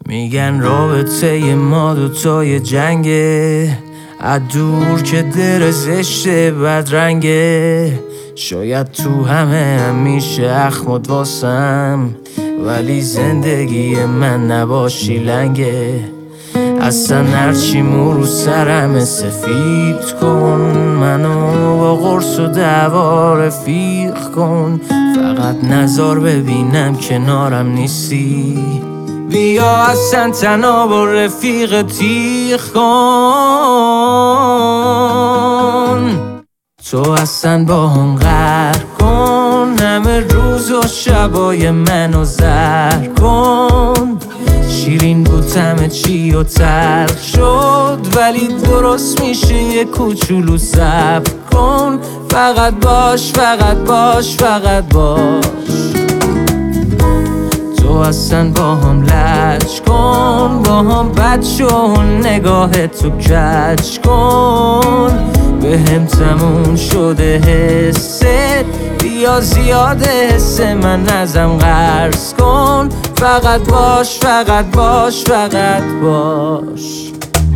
میگن رابطه ما دوتای جنگه، از دور که در زشته بدرنگه. شاید تو همه میشه اخمد واسم، ولی زندگی من نباشی لنگه. اصلا هرچی مو رو سرم سفید کن، منو با قرص و دعوا رفیق کن. فقط نزار ببینم کنارم نیستی، بیا اصلا تنها با رفیق تیغ کن. تو اصلا با هم غر کن، همه روز و شبای منو زر کن. شیرین بود همه چی و تلخ شد، ولی درست میشه یه کوچولو صبر کن. فقط باش، فقط باش، فقط باش. تو اصلا با هم لج کن، با هم بد شو، نگاه تو کج کن. به هم تموم شده حست، بیا زیاده حس من ازم قرض کن. فقط باش، فقط باش، فقط باش.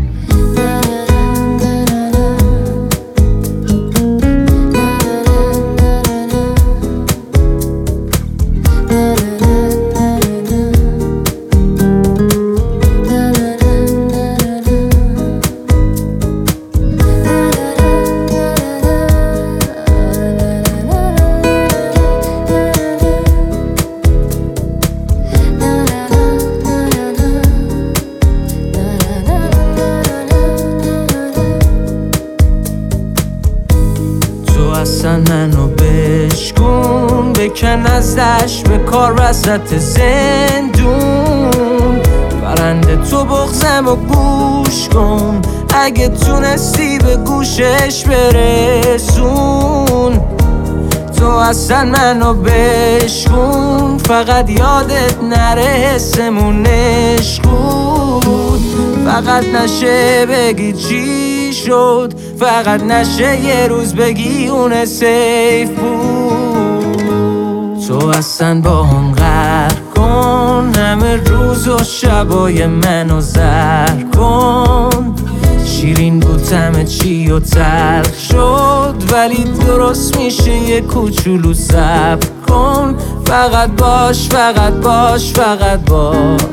اصلا منو بشکن، بکن ازش به کار وسط زندون. برنده تو بغزم و گوش کن، اگه تونستی به گوشش برسون. تو اصلا منو بشکن، فقط یادت نره حسمون عشق بود. فقط نشه بگی چی شد، فقط نشه یه روز بگی اون سیف بود. تو اصلا با هم غر کن، همه روز و شبای منو زر کن. شیرین بود همه چی و تلخ شد، ولی درست میشه یه کوچولو صبر کن. فقط باش، فقط باش، فقط باش.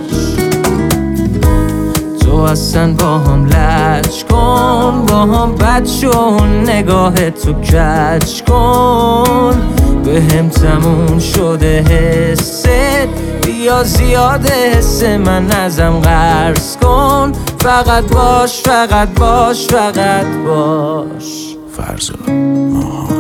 تو اصلا با هم لج کن، با هم بد شو، نگاه تو کج کن. به هم تموم شده حست، بیا زیاده حس من ازم قرض کن. فقط باش، فقط باش، فقط باش. فرزاد